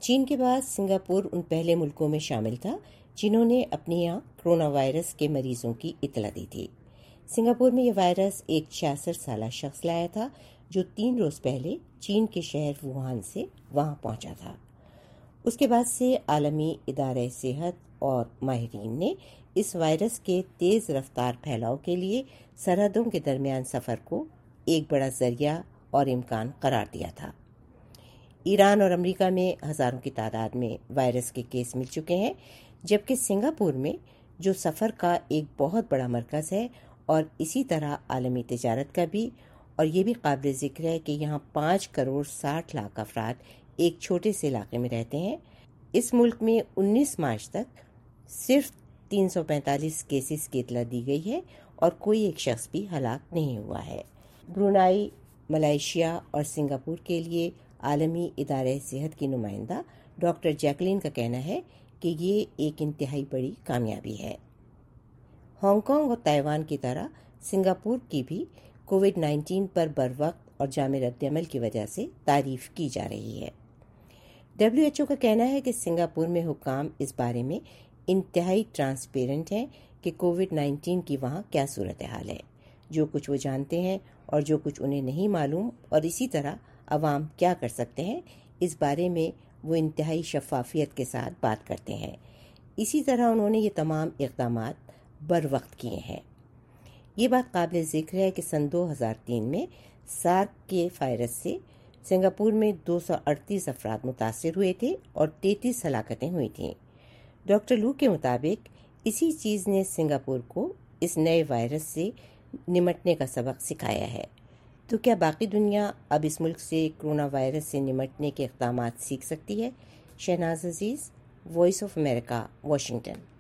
چین کے بعد سنگاپور ان پہلے ملکوں میں شامل تھا جنہوں نے اپنے یہاں کرونا وائرس کے مریضوں کی اطلاع دی تھی۔ سنگاپور میں یہ وائرس ایک 66 سالہ شخص لایا تھا جو 3 روز پہلے چین کے شہر ووہان سے وہاں پہنچا تھا۔ اس کے بعد سے عالمی ادارہ صحت اور ماہرین نے اس وائرس کے تیز رفتار پھیلاؤ کے لیے سرحدوں کے درمیان سفر کو ایک بڑا ذریعہ اور امکان قرار دیا تھا۔ ایران اور امریکہ میں ہزاروں کی تعداد میں وائرس کے کیس مل چکے ہیں، جبکہ سنگاپور میں جو سفر کا ایک بہت بڑا مرکز ہے اور اسی طرح عالمی تجارت کا بھی، اور یہ بھی قابل ذکر ہے کہ یہاں 5 کروڑ 60 لاکھ افراد ایک چھوٹے سے علاقے میں رہتے ہیں۔ اس ملک میں 19 مارچ تک صرف 345 کیسز کی اطلاع دی گئی ہے اور کوئی ایک شخص بھی ہلاک نہیں ہوا ہے۔ برونائی، ملائیشیا اور سنگاپور کے لیے عالمی ادارہ صحت کی نمائندہ ڈاکٹر جیکلین کا کہنا ہے کہ یہ ایک انتہائی بڑی کامیابی ہے۔ ہانگ کانگ اور تائیوان کی طرح سنگاپور کی بھی کووڈ-19 پر بروقت اور جامع رد عمل کی وجہ سے تعریف کی جا رہی ہے۔ WHO کا کہنا ہے کہ سنگاپور میں حکام اس بارے میں انتہائی ٹرانسپیرنٹ ہیں کہ کووڈ-19 کی وہاں کیا صورتحال ہے، جو کچھ وہ جانتے ہیں اور جو کچھ انہیں نہیں معلوم، اور اسی طرح عوام کیا کر سکتے ہیں اس بارے میں وہ انتہائی شفافیت کے ساتھ بات کرتے ہیں۔ اسی طرح انہوں نے یہ تمام اقدامات بروقت کیے ہیں۔ یہ بات قابل ذکر ہے کہ سن 2003 میں سارک کے وائرس سے سنگاپور میں 238 افراد متاثر ہوئے تھے اور 33 ہلاکتیں ہوئی تھیں۔ ڈاکٹر لو کے مطابق اسی چیز نے سنگاپور کو اس نئے وائرس سے نمٹنے کا سبق سکھایا ہے۔ تو کیا باقی دنیا اب اس ملک سے کرونا وائرس سے نمٹنے کے اقدامات سیکھ سکتی ہے؟ Shahnaz Aziz, Voice of America, Washington.